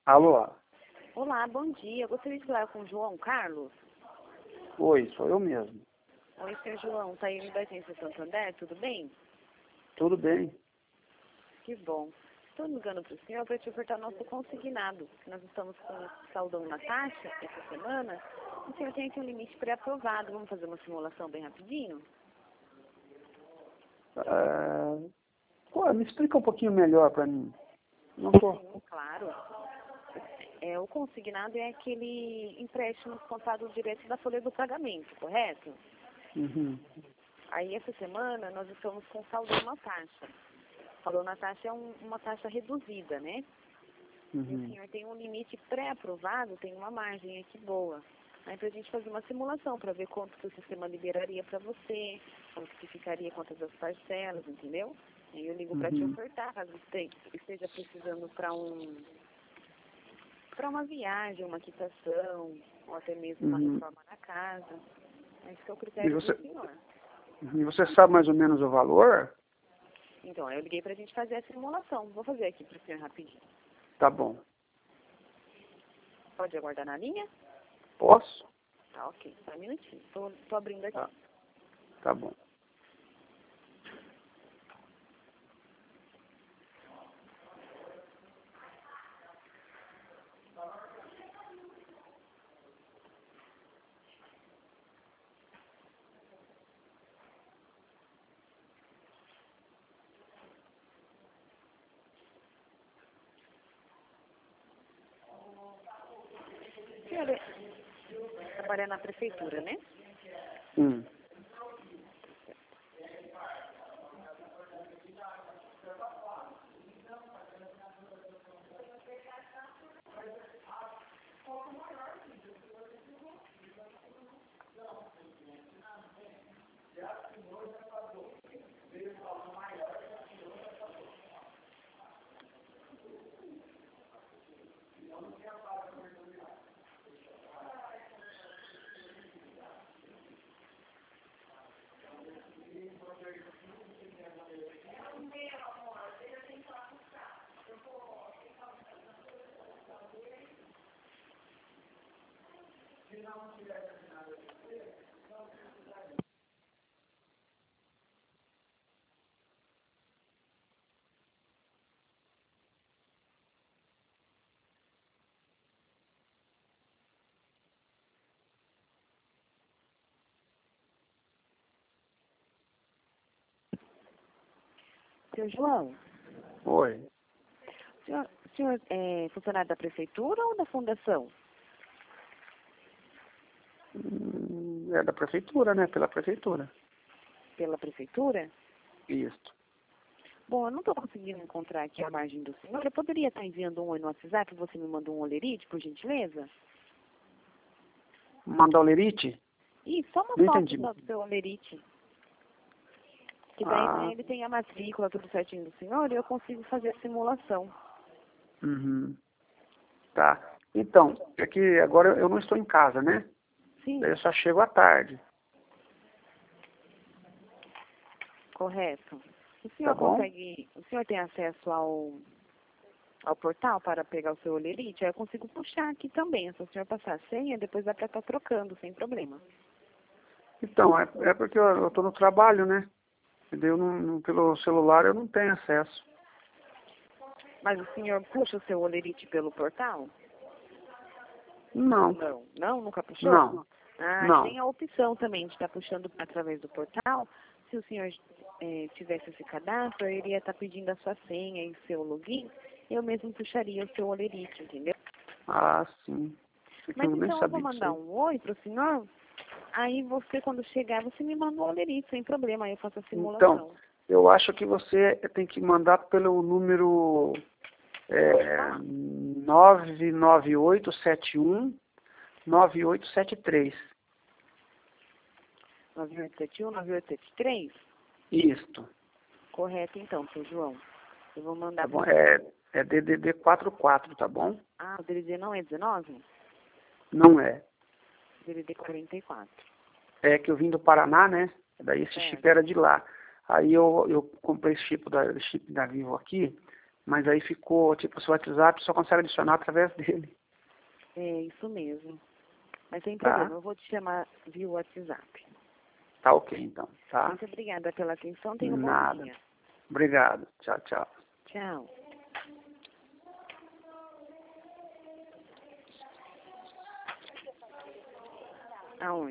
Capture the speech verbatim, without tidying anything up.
Alô? Olá, bom dia. Eu gostaria de falar com o João Carlos. Oi, sou eu mesmo. Oi, senhor João. Tá aí da agência Santander, tudo bem? Tudo bem? Que bom. Estou ligando para o senhor para te ofertar nosso consignado. Nós estamos com saldão na taxa essa semana. O senhor tem aqui um limite pré-aprovado. Vamos fazer uma simulação bem rapidinho? É... Pô, me explica um pouquinho melhor para mim. Não tô... Sim, claro. É, o consignado é aquele empréstimo contado direto da folha do pagamento, correto? Uhum. Aí, essa semana, nós estamos com saldão na taxa. Saldão na taxa é um, uma taxa reduzida, né? Uhum. E o senhor tem um limite pré-aprovado, tem uma margem aqui boa. Aí, para a gente fazer uma simulação, para ver quanto que o sistema liberaria para você, quanto que ficaria, quantas as parcelas, entendeu? Aí eu ligo para te Uhum. ofertar, caso você esteja precisando para um... para uma viagem, uma quitação, ou até mesmo uma Uhum. reforma na casa. Esse é o E critério você... do senhor. E você sabe mais ou menos o valor? Então, eu liguei para a gente fazer a simulação. Vou fazer aqui para o senhor rapidinho. Tá bom. Pode aguardar na linha? Posso? Tá, ok. Só um minutinho. Tô, tô abrindo aqui. Tá, tá bom. O senhor é- trabalha na prefeitura, né? Hum. Seu João, Oi. o senhor, o senhor é funcionário da prefeitura ou da fundação? Hum, É da prefeitura, né? Pela prefeitura. Pela prefeitura? Isso. Bom, eu não estou conseguindo encontrar aqui a margem do senhor. Eu poderia estar enviando um oi no WhatsApp, você me mandou um olerite, por gentileza? Mandar o lerite? Ih, só uma Não foto entendi. só do seu olerite. Que daí Ah, nele tem a matrícula, tudo certinho do senhor, e eu consigo fazer a simulação. uhum. Tá. Então, é que agora eu não estou em casa, né? Sim, Daí eu só chego à tarde. correto. O Tá senhor bom? consegue, o senhor tem acesso ao, ao portal para pegar o seu olerite? Aí eu consigo puxar aqui também. É só o senhor passar a senha, depois dá para estar trocando, sem problema. Então, é, é porque eu estou no trabalho, né? E daí eu não, não- pelo celular eu não tenho acesso. Mas o senhor puxa o seu olerite pelo portal? Não, Não. Não? Nunca puxou? não, Ah, não. tem a opção também de estar puxando através do portal. Se o senhor eh, tivesse esse cadastro, eu iria estar pedindo a sua senha e seu login. Eu mesmo puxaria o seu olerite, entendeu? Ah, sim. É que Mas eu nem então eu vou sabia disso mandar aí. um oi para o senhor. Aí você, quando chegar, você me manda o olerite, sem problema. Aí eu faço a Então, simulação. eu acho que você tem que mandar pelo número é, nove nove oito sete um nove oito sete três. nove oito sete um, nove oito sete três? Isto. Correto, então, seu João. Eu vou mandar Tá para bom? o senhor. É, é D D D quarenta e quatro, tá bom? Ah, o D D D não é dezenove? Não é. D D D quarenta e quatro. É que eu vim do Paraná, né? Daí esse chip Certo. era de lá. Aí eu, eu comprei esse chip da, chip da Vivo aqui Mas aí ficou, tipo, o seu WhatsApp só consegue adicionar através dele. É isso mesmo. Mas sem Tá? problema, eu vou te chamar via WhatsApp. Tá ok, então. Tá? Muito obrigada pela atenção. Tenha um bom Nada. dia. Obrigado. Tchau, tchau. Tchau. Aonde?